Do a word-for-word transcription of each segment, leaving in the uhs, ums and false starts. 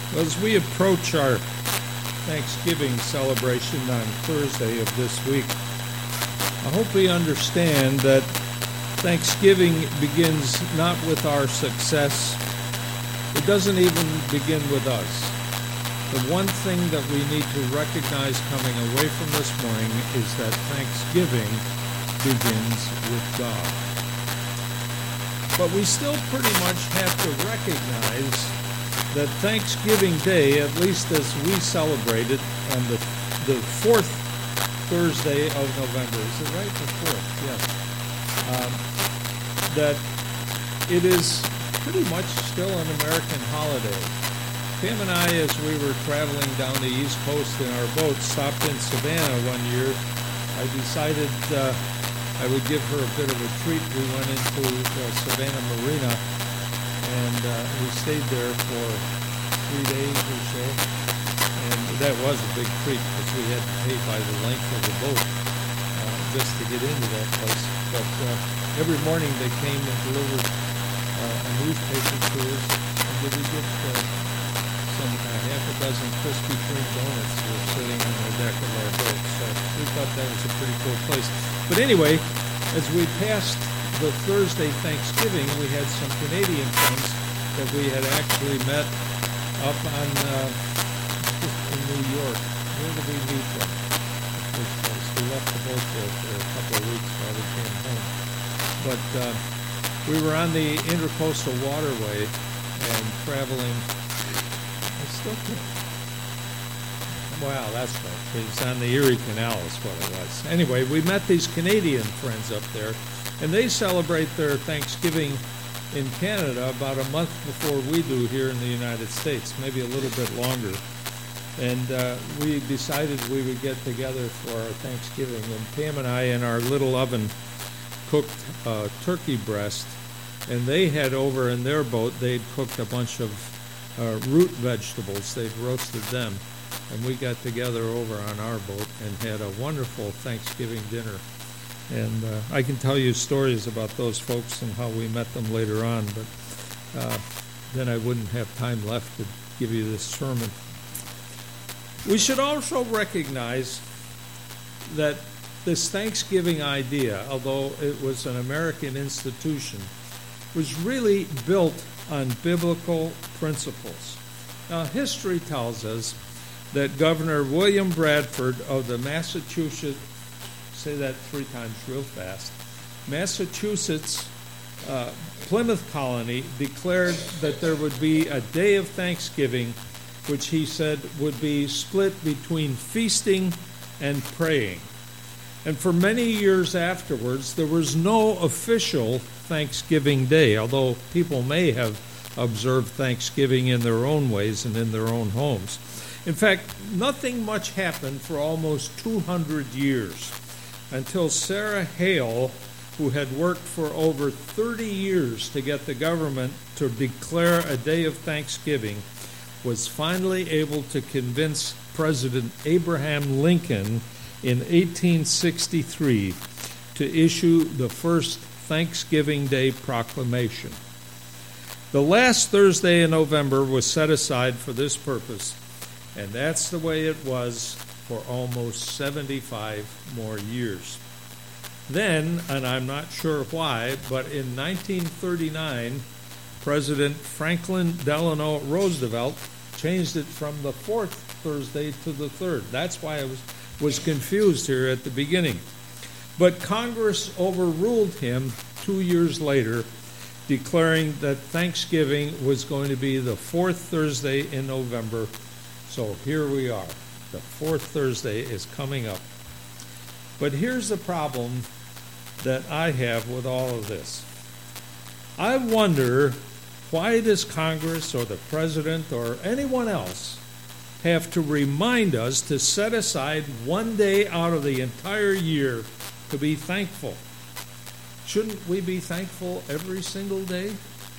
As we approach our Thanksgiving celebration on Thursday of this week, I hope we understand that Thanksgiving begins not with our success. It doesn't even begin with us. The one thing that we need to recognize coming away from this morning is that Thanksgiving begins with God. But we still pretty much have to recognize that Thanksgiving Day, at least as we celebrate it on the the fourth Thursday of November, is it right? The fourth, yes. Um, that it is pretty much still an American holiday. Pam and I, as we were traveling down the East Coast in our boat, stopped in Savannah one year. I decided uh, I would give her a bit of a treat. We went into uh, Savannah Marina, and uh, we stayed there for three days or so. And that was a big treat because we had to pay by the length of the boat uh, just to get into that place. But uh, every morning they came and delivered uh, a newspaper to us, and did we get uh, some uh, half a dozen Krispy Kreme donuts that were sitting on the deck of our boat. So we thought that was a pretty cool place. But anyway, as we passed the Thursday Thanksgiving, we had some Canadian friends that we had actually met up on uh, in New York. Where did we meet them? The first place. We left the boat there for a couple of weeks while we came home. But uh, we were on the Intercoastal Waterway and traveling. I still can't. Wow, that's right. It was on the Erie Canal is what it was. Anyway, we met these Canadian friends up there, and they celebrate their Thanksgiving in Canada about a month before we do here in the United States, maybe a little bit longer. And uh, we decided we would get together for our Thanksgiving, and Pam and I in our little oven cooked uh, turkey breast, and they had over in their boat, they'd cooked a bunch of uh, root vegetables. They'd roasted them. And we got together over on our boat and had a wonderful Thanksgiving dinner. And uh, I can tell you stories about those folks and how we met them later on, but uh, then I wouldn't have time left to give you this sermon. We should also recognize that this Thanksgiving idea, although it was an American institution, was really built on biblical principles. Now, history tells us that Governor William Bradford of the Massachusetts, say that three times real fast, Massachusetts uh, Plymouth colony declared that there would be a day of Thanksgiving, which he said would be split between feasting and praying. And for many years afterwards, there was no official Thanksgiving Day, although people may have observed Thanksgiving in their own ways and in their own homes. In fact, nothing much happened for almost two hundred years until Sarah Hale, who had worked for over thirty years to get the government to declare a day of Thanksgiving, was finally able to convince President Abraham Lincoln in eighteen sixty-three to issue the first Thanksgiving Day proclamation. The last Thursday in November was set aside for this purpose, and that's the way it was for almost seventy-five more years. Then, and I'm not sure why, but in nineteen thirty-nine, President Franklin Delano Roosevelt changed it from the fourth Thursday to the third. That's why I was, was confused here at the beginning. But Congress overruled him two years later, declaring that Thanksgiving was going to be the fourth Thursday in November. So here we are. The fourth Thursday is coming up. But here's the problem that I have with all of this. I wonder, why does Congress or the President or anyone else have to remind us to set aside one day out of the entire year to be thankful? Shouldn't we be thankful every single day?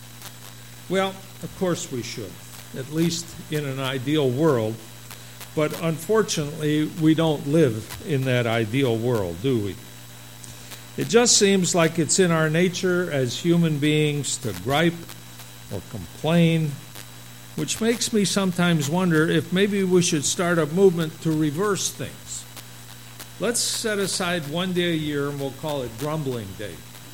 Well, of course we should, at least in an ideal world. But unfortunately, we don't live in that ideal world, do we? It just seems like it's in our nature as human beings to gripe or complain which makes me sometimes wonder if maybe we should start a movement to reverse things. Let's set aside one day a year and we'll call it Grumbling Day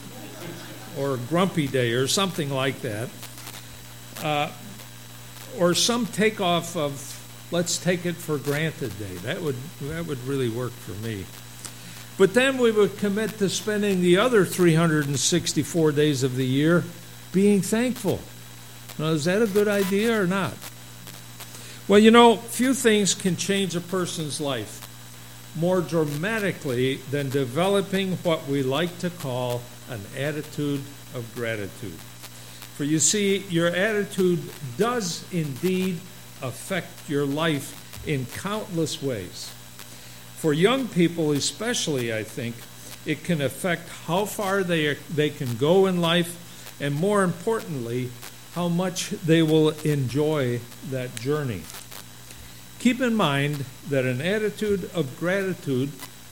or Grumpy Day or something like that. Uh, or some takeoff of Let's Take It for Granted Day. That would that would really work for me. But then we would commit to spending the other three hundred sixty-four days of the year being thankful. Now, is that a good idea or not? Well, you know, few things can change a person's life more dramatically than developing what we like to call an attitude of gratitude. For you see, your attitude does indeed affect your life in countless ways. For young people especially, I think, it can affect how far they are, they can go in life, and more importantly, how much they will enjoy that journey. Keep in mind that an attitude of gratitude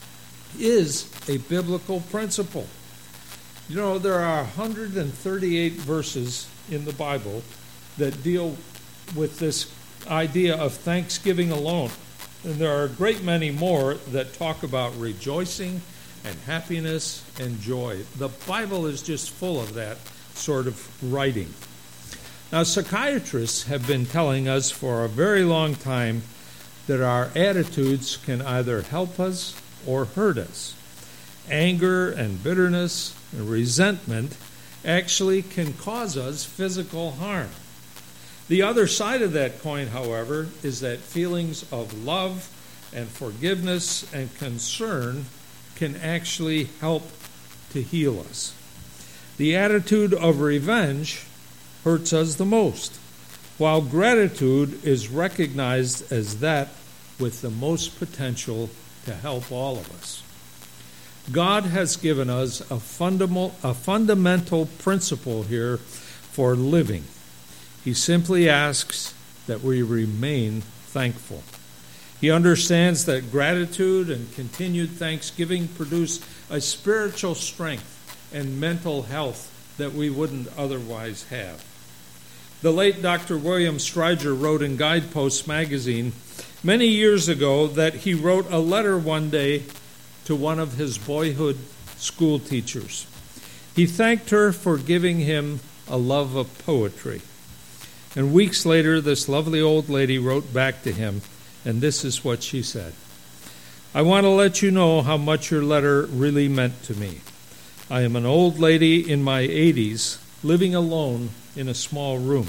is a biblical principle. You know, there are one hundred thirty-eight verses in the Bible that deal with this idea of thanksgiving alone. And there are a great many more that talk about rejoicing and happiness and joy. The Bible is just full of that sort of writing. Now, psychiatrists have been telling us for a very long time that our attitudes can either help us or hurt us. Anger and bitterness and resentment actually can cause us physical harm. The other side of that coin, however, is that feelings of love and forgiveness and concern can actually help to heal us. The attitude of revenge hurts us the most, while gratitude is recognized as that with the most potential to help all of us. God has given us a fundamental, a fundamental principle here for living. He simply asks that we remain thankful. He understands that gratitude and continued thanksgiving produce a spiritual strength and mental health that we wouldn't otherwise have. The late Doctor William Stryger wrote in Guidepost magazine many years ago that he wrote a letter one day to one of his boyhood school teachers. He thanked her for giving him a love of poetry. And weeks later, this lovely old lady wrote back to him, and this is what she said. I want to let you know how much your letter really meant to me. I am an old lady in my eighties, living alone in a small room.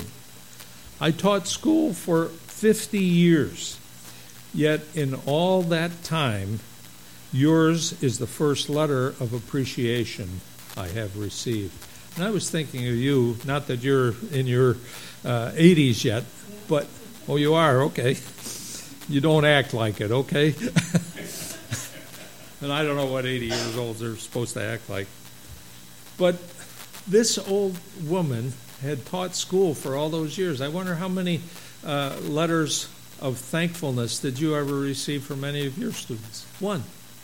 I taught school for fifty years, yet in all that time, yours is the first letter of appreciation I have received. And I was thinking of you, not that you're in your uh, eighties yet, but, oh, you are, okay. You don't act like it, okay? And I don't know what eighty years old are supposed to act like. But this old woman had taught school for all those years. I wonder how many uh, letters of thankfulness did you ever receive from any of your students? One.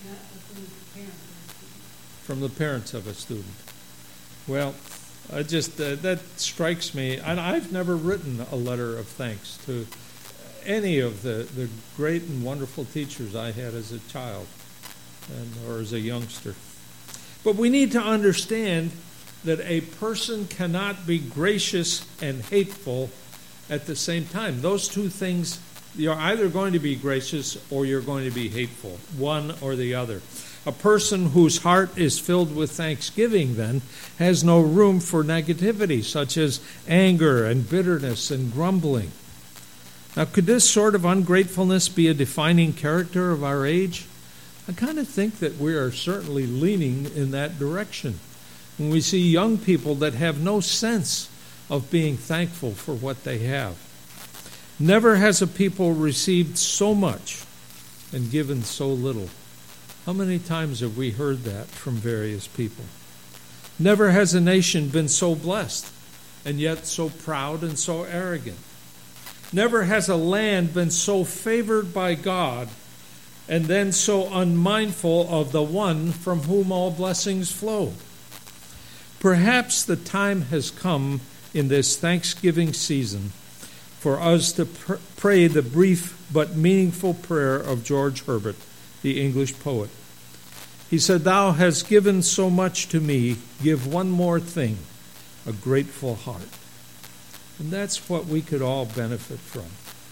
From the parents of a student. Well, I just uh, that strikes me, and I've never written a letter of thanks to any of the, the great and wonderful teachers I had as a child and or as a youngster. But we need to understand that a person cannot be gracious and hateful at the same time. Those two things, you're either going to be gracious or you're going to be hateful, one or the other. A person whose heart is filled with thanksgiving, then, has no room for negativity, such as anger and bitterness and grumbling. Now, could this sort of ungratefulness be a defining character of our age? I kind of think that we are certainly leaning in that direction. When we see young people that have no sense of being thankful for what they have. Never has a people received so much and given so little. How many times have we heard that from various people? Never has a nation been so blessed and yet so proud and so arrogant. Never has a land been so favored by God and then so unmindful of the one from whom all blessings flow. Perhaps the time has come in this Thanksgiving season for us to pr- pray the brief but meaningful prayer of George Herbert, the English poet. He said, "Thou hast given so much to me, give one more thing, a grateful heart." And that's what we could all benefit from.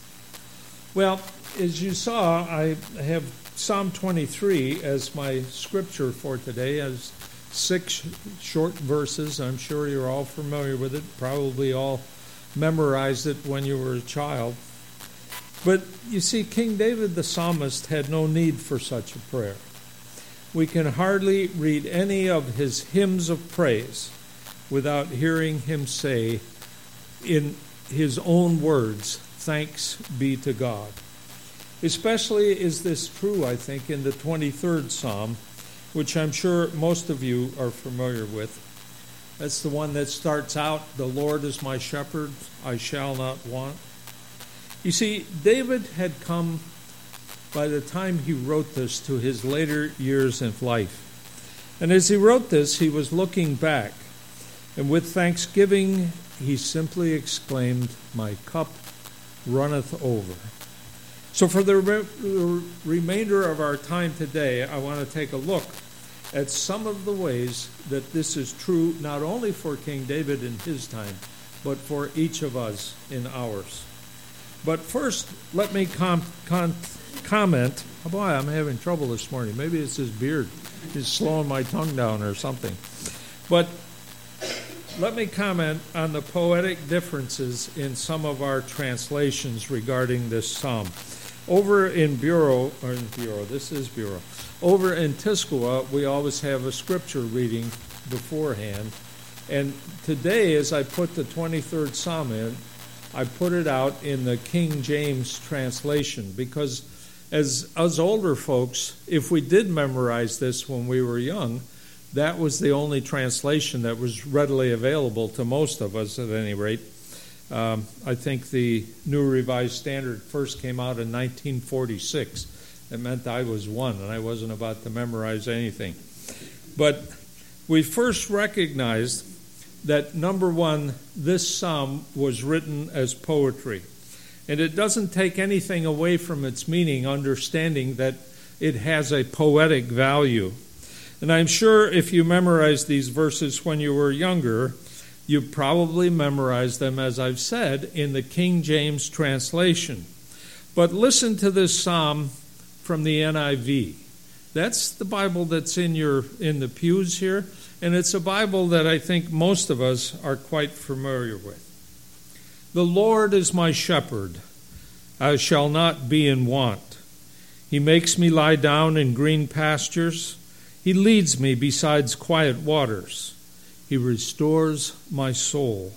Well, as you saw, I have Psalm twenty-three as my scripture for today, as six short verses. I'm sure you're all familiar with it, probably all memorized it when you were a child. But you see, King David the psalmist had no need for such a prayer. We can hardly read any of his hymns of praise without hearing him say in his own words, "Thanks be to God." Especially is this true, I think, in the twenty-third Psalm, which I'm sure most of you are familiar with. That's the one that starts out, "The Lord is my shepherd, I shall not want." You see, David had come, by the time he wrote this, to his later years in life. And as he wrote this, he was looking back. And with thanksgiving, he simply exclaimed, "My cup runneth over." So for the re- remainder of our time today, I want to take a look at some of the ways that this is true not only for King David in his time, but for each of us in ours. But first, let me com- con- comment. Oh boy, I'm having trouble this morning. Maybe it's his beard. He's slowing my tongue down or something. But let me comment on the poetic differences in some of our translations regarding this psalm. Over in Bureau, or in Bureau, this is Bureau. Over in Tiscoa, we always have a scripture reading beforehand. And today, as I put the twenty-third Psalm in, I put it out in the King James translation because as us older folks, if we did memorize this when we were young, that was the only translation that was readily available to most of us at any rate. Um, I think the New Revised Standard first came out in nineteen forty-six. It meant I was one and I wasn't about to memorize anything. But we first recognized that, number one, this psalm was written as poetry. And it doesn't take anything away from its meaning, understanding that it has a poetic value. And I'm sure if you memorized these verses when you were younger, you probably memorized them, as I've said, in the King James translation. But listen to this psalm from the N I V. That's the Bible that's in your in the pews here, and it's a Bible that I think most of us are quite familiar with. "The Lord is my shepherd, I shall not be in want. He makes me lie down in green pastures. He leads me beside quiet waters. He restores my soul.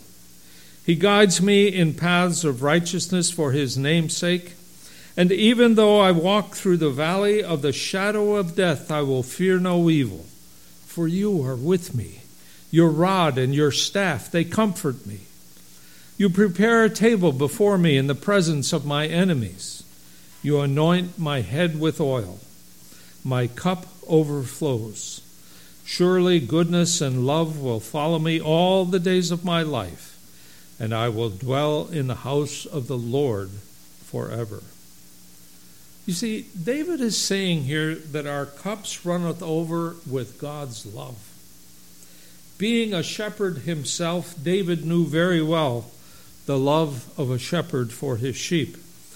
He guides me in paths of righteousness for his name's sake. And even though I walk through the valley of the shadow of death, I will fear no evil. For you are with me. Your rod and your staff, they comfort me. You prepare a table before me in the presence of my enemies. You anoint my head with oil. My cup overflows. Surely goodness and love will follow me all the days of my life, and I will dwell in the house of the Lord forever." You see, David is saying here that our cups runneth over with God's love. Being a shepherd himself, David knew very well the love of a shepherd for his sheep.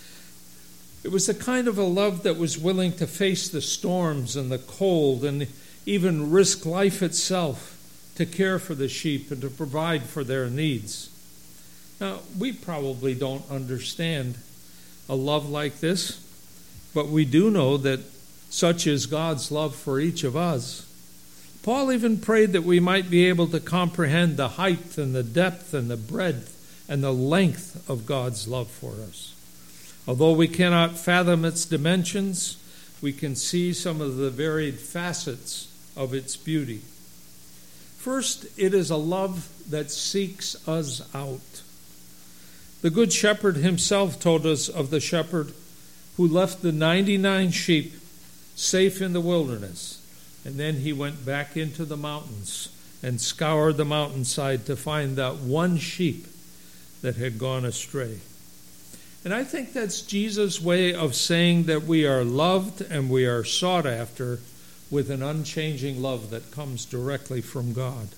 It was the kind of a love that was willing to face the storms and the cold and even risk life itself to care for the sheep and to provide for their needs. Now, we probably don't understand a love like this, but we do know that such is God's love for each of us. Paul even prayed that we might be able to comprehend the height and the depth and the breadth and the length of God's love for us. Although we cannot fathom its dimensions, we can see some of the varied facets of its beauty. First, it is a love that seeks us out. The Good Shepherd himself told us of the shepherd who left the ninety-nine sheep safe in the wilderness, and then he went back into the mountains and scoured the mountainside to find that one sheep that had gone astray. And I think that's Jesus' way of saying that we are loved and we are sought after with an unchanging love that comes directly from God.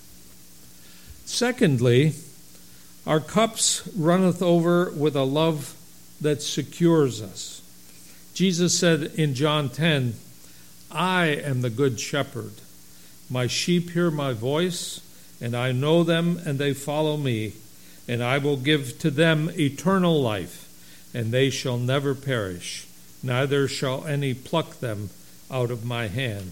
Secondly, our cups runneth over with a love that secures us. Jesus said in John ten, I am the good shepherd. My sheep hear my voice, and I know them, and they follow me, and I will give to them eternal life, and they shall never perish, neither shall any pluck them out of my hand.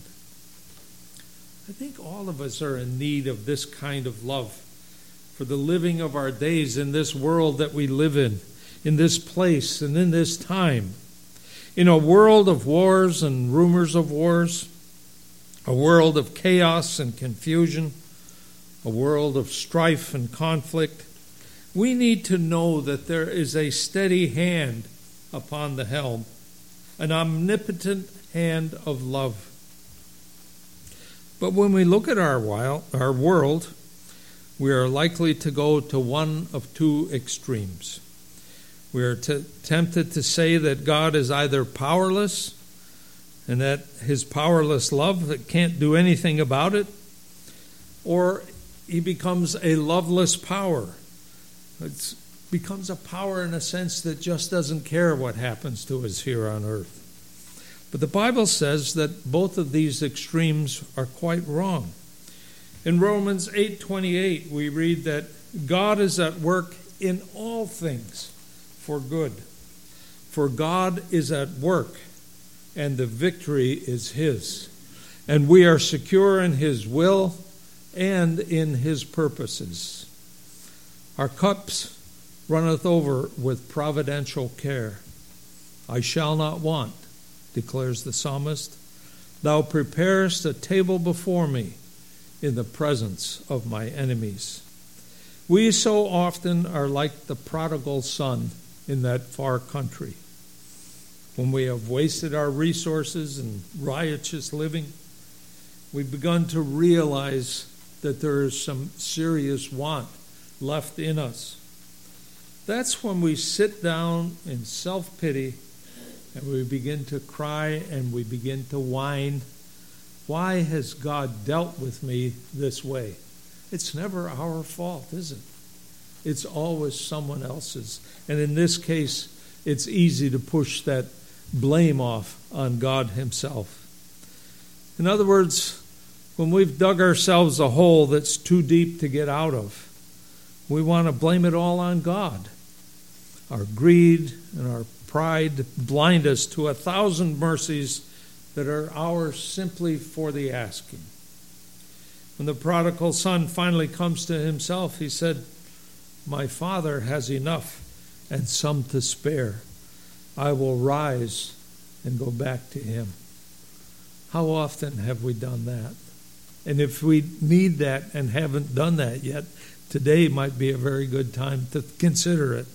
I think all of us are in need of this kind of love for the living of our days in this world that we live in, in this place and in this time. In a world of wars and rumors of wars, a world of chaos and confusion, a world of strife and conflict, we need to know that there is a steady hand upon the helm, an omnipotent hand of love. But when we look at our wild, our world, we are likely to go to one of two extremes. We are t- tempted to say that God is either powerless and that his powerless love that can't do anything about it, or he becomes a loveless power. It becomes a power in a sense that just doesn't care what happens to us here on earth. But the Bible says that both of these extremes are quite wrong. In Romans eight twenty-eight, we read that God is at work in all things for good. For God is at work, and the victory is his. And we are secure in his will and in his purposes. Our cups runneth over with providential care. I shall not want, declares the psalmist. Thou preparest a table before me in the presence of my enemies. We so often are like the prodigal son in that far country. When we have wasted our resources in riotous living, we've begun to realize that there is some serious want left in us. That's when we sit down in self-pity and we begin to cry and we begin to whine. Why has God dealt with me this way? It's never our fault, is it? It's always someone else's. And in this case, it's easy to push that blame off on God himself. In other words, when we've dug ourselves a hole that's too deep to get out of, we want to blame it all on God. Our greed and our pride blind us to a thousand mercies that are ours simply for the asking. When the prodigal son finally comes to himself, he said, my father has enough and some to spare. I will rise and go back to him. How often have we done that? And if we need that and haven't done that yet, today might be a very good time to consider it.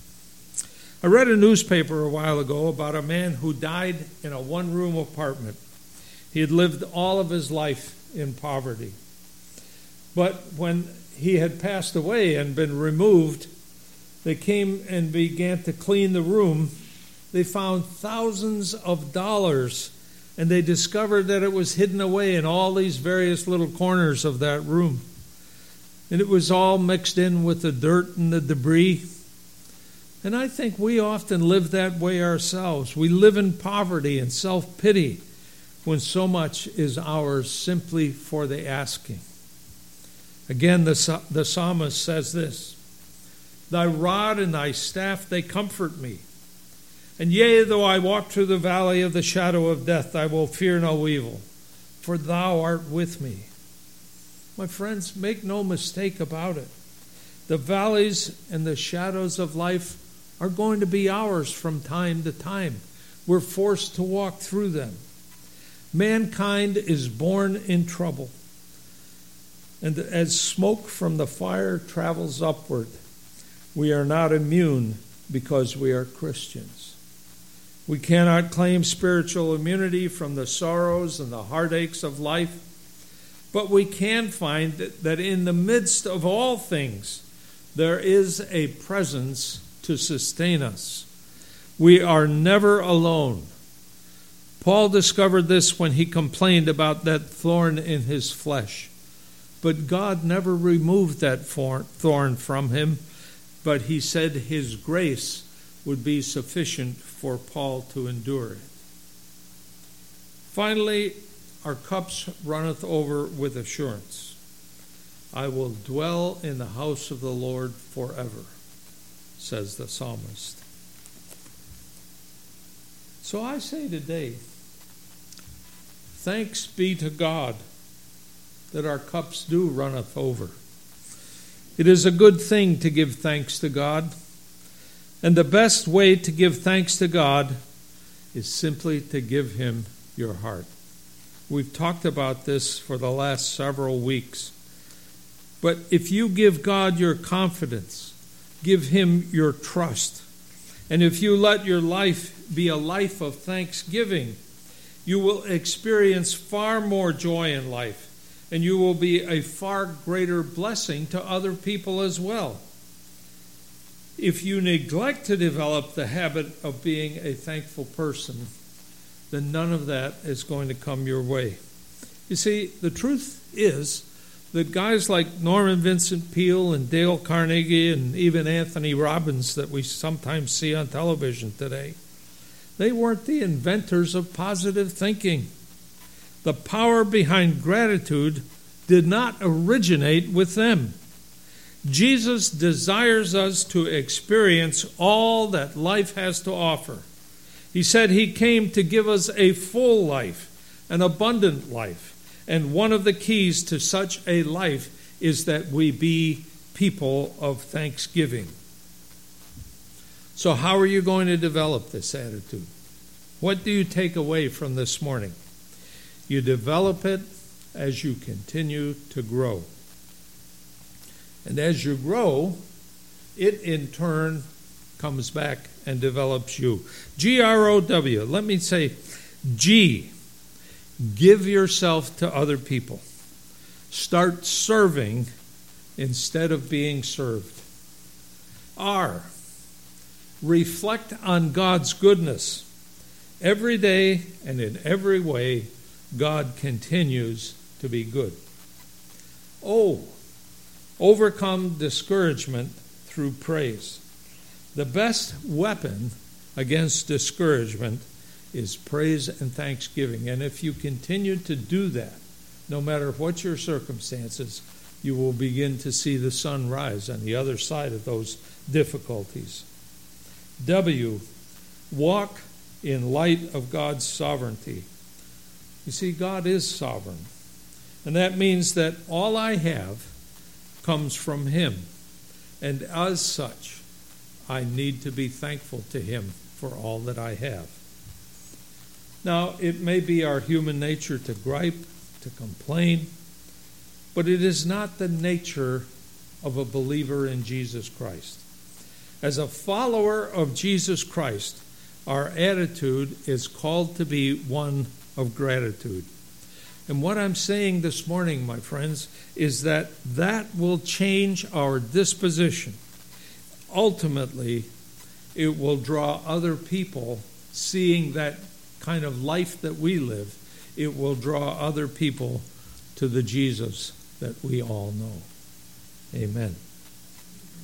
I read a newspaper a while ago about a man who died in a one-room apartment. He had lived all of his life in poverty. But when he had passed away and been removed, they came and began to clean the room. They found thousands of dollars, and they discovered that it was hidden away in all these various little corners of that room. And it was all mixed in with the dirt and the debris. And I think we often live that way ourselves. We live in poverty and self-pity when so much is ours simply for the asking. Again, the, the psalmist says this, thy rod and thy staff, they comfort me. And yea, though I walk through the valley of the shadow of death, I will fear no evil, for thou art with me. My friends, make no mistake about it. The valleys and the shadows of life are going to be ours from time to time. We're forced to walk through them. Mankind is born in trouble. And as smoke from the fire travels upward, we are not immune because we are Christians. We cannot claim spiritual immunity from the sorrows and the heartaches of life, but we can find that, that in the midst of all things, there is a presence to sustain us. We are never alone. Paul discovered this when he complained about that thorn in his flesh. But God never removed that thorn from him, but he said his grace would be sufficient for Paul to endure it. Finally, our cups runneth over with assurance. I will dwell in the house of the Lord forever, says the psalmist. So I say today, thanks be to God that our cups do runneth over. It is a good thing to give thanks to God, and the best way to give thanks to God is simply to give Him your heart. We've talked about this for the last several weeks. But if you give God your confidence, give Him your trust, and if you let your life be a life of thanksgiving, you will experience far more joy in life, and you will be a far greater blessing to other people as well. If you neglect to develop the habit of being a thankful person, then none of that is going to come your way. You see, the truth is that guys like Norman Vincent Peale and Dale Carnegie and even Anthony Robbins that we sometimes see on television today, they weren't the inventors of positive thinking. The power behind gratitude did not originate with them. Jesus desires us to experience all that life has to offer. He said He came to give us a full life, an abundant life. And one of the keys to such a life is that we be people of thanksgiving. So how are you going to develop this attitude? What do you take away from this morning? You develop it as you continue to grow. And as you grow, it in turn comes back and develops you. G R O W. Let me say G. Give yourself to other people. Start serving instead of being served. R. Reflect on God's goodness. Every day and in every way, God continues to be good. O. Overcome discouragement through praise. The best weapon against discouragement is praise and thanksgiving. And if you continue to do that, no matter what your circumstances, you will begin to see the sun rise on the other side of those difficulties. W, walk in light of God's sovereignty. You see, God is sovereign. And that means that all I have comes from Him. And as such, I need to be thankful to Him for all that I have. Now, it may be our human nature to gripe, to complain, but it is not the nature of a believer in Jesus Christ. As a follower of Jesus Christ, our attitude is called to be one of gratitude. And what I'm saying this morning, my friends, is that that will change our disposition. Ultimately, it will draw other people, seeing that kind of life that we live, it will draw other people to the Jesus that we all know. Amen.